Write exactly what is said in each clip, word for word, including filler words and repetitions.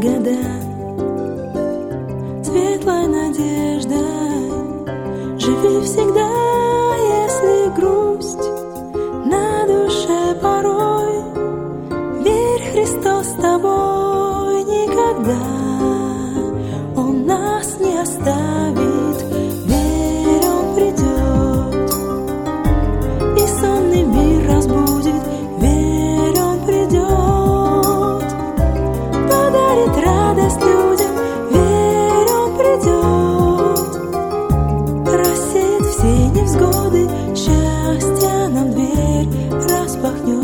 года светлой надеждой. Живи всегда, если грусть на душе порой. Верь, Христос с тобой никогда. Он нас не оставит. Верь, Он придет и сонный мир разбудит. Верь, Он придет, подарит радость людям. Верь, Он придет, рассеет все невзгоды. Счастье нам дверь распахнет.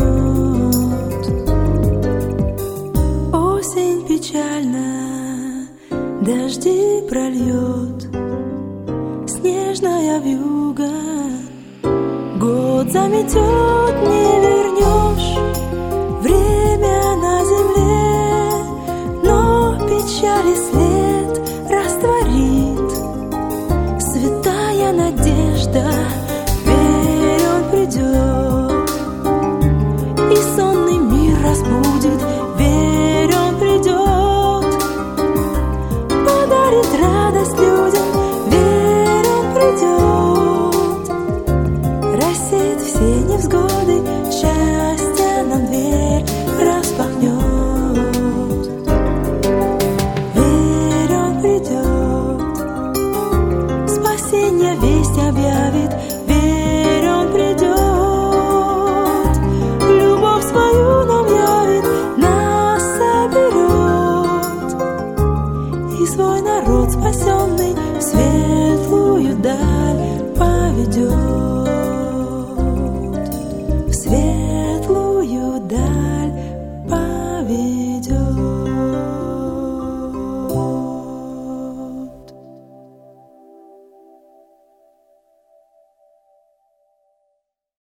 Осень печальна, дожди прольет, снежная вьюга. Год заметет, не вернешь время на земле, но печали след растворит святая надежда. Верь, Он придет и сонный мир разбудит. Верь, Он придет, подарит радость людям. Верь, Он придет, рассеет все невзгоды. Счастье нам дверь распахнет. Верь, Он придет, спасение весть объявит. Верь, Он придет, любовь свою нам явит, нас соберет и свой народ спасенный в светлую даль поведет.